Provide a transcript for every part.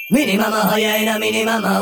Mini mama higher in a mini mama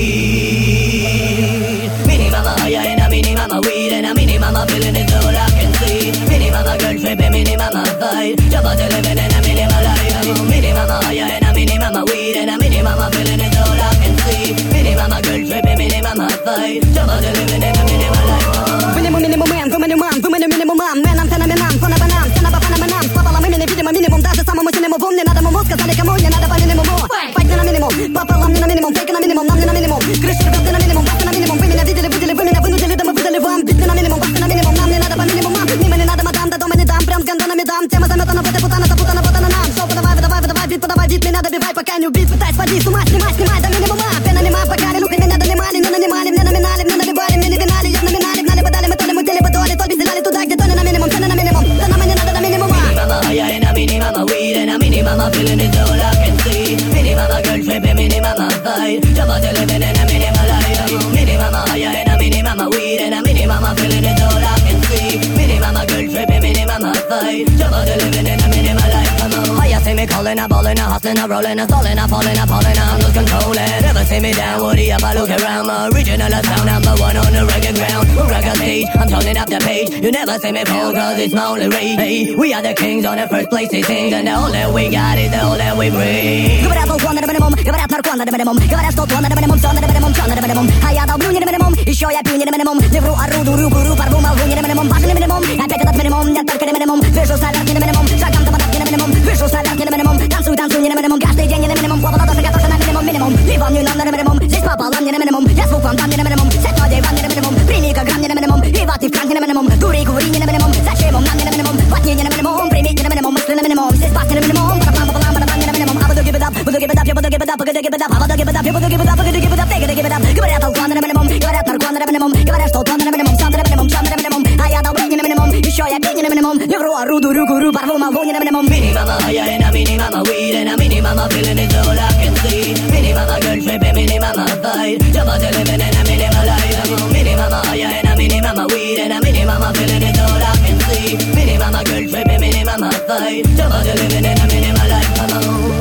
weed. Mini mama higher in a mini mama weed. And a mini mama feeling is all I can see. Mini mama girl tripping, mini mama fight. Jump out to living in a mini mama life. Mini mama higher in a mini mama weed. And a mini mama feeling is all I can see. Mini mama girl tripping, mini mama fight. Jump out to living in a mini mama life. Minimum man, for minimum man. Men antenna med namn, såna banan. Såna bara med namn. Pappa la med minimum. Даже самому сильному помню, надо маму сказали кому не надо по минимуму. Файт на минимум, папа ла мне на минимум, фейк на минимум, нам не на минимум. Крыша рвёт на минимум, баста на минимум. Вы меня видели, вы меня вынудили, да мы выдали вам. Бит на минимум, баста на минимум, нам не надо по минимумам. Мимо не надо, мадам, до дома не дам. Прям с гандонами дам, тема заметана, вот и путана, запутана, вот она нам. Шоу подавай, подавай, бит, меня добивай, пока не убит. Пытаюсь сводить с ума, снимай до минимума. Пена нема, пока не лук, меня донимали, не нанимали, мне номинали, мне наливали, мне не винали, я номинали, гнали, подали, мы то ли мутили, подоли, то безделали туда, где то не на минимум, цены на минимум. Да нам не надо до минимума. Higher in a mini mama weed. And a mini mama feeling is all I can see. Mini mama girl tripping, mini mama fight. Jump out to living in a mini mama life. Mini mama higher in a mini mama weed. And a mini mama feeling is all I can see. Mini mama girl tripping, mini mama fight. Jump out to living in a mini mama life. Oh, you see me calling, a balling, a hustling, a rolling, a stalling, a falling, I lose control. Never see me down, woody up, I look around. My original sound, number one on the reggae ground. Record stage, I'm turning up the page. You never see me fall, cause it's my only rage. Hey, we are the kings on the first place they sing. And all that we got is all that we bring. Говорят, полклон на минимум, говорят, наркон на минимум. Говорят, что клон на минимум, все на минимум, все на минимум. А я долблю не на минимум, еще я пью не на минимум. Не вру, ору, дурю, курю, порву, молву не на минимум. Важный минимум, опять этот минимум, нет только не минимум. Вижу салят не на минимум, шагом до податки на минимум. Вижу салят не на минимум, танцуй не на минимум. Каждый день не на минимум, плавала тоже готовься на минимум. Не вам, не нам на минимум, здесь пополам не на минимум. Я звук вам дам не на минимум, сеть людей вам не на минимум. Прими грамм не на минимум, и вот ты в кран не на минимум. Дури, кури не на минимум, зачем вам нам не на минимум. Ватни не на минимум, прими не на минимум, мысли на минимум. Здесь бас не на минимум, параплам, не на минимум. А буду give it up, буду give it up, я буду give it up, буду give it up, а буду give it up, я буду give it up, буду give it up, give it up. Говорят, алкон на минимум, говорят, наркон на минимум. Говорят, что клон на минимум, сам на минимум, сам на минимум. А я долблю не на минимум, еще я пью не на минимум. Не вру, ору, дурю, курю, порву, молву не на минимум. Mini mama higher in a mini mama weed. And a mini mama feeling is all I can see. Mini mama girl tripping, mini mama fight. Jump out to living in a mini mama life. Mini mama higher in a mini mama weed. And a mini mama feeling is all I can see. Mini mama girl tripping, mini mama fight. Jump out to living in a mini mama life.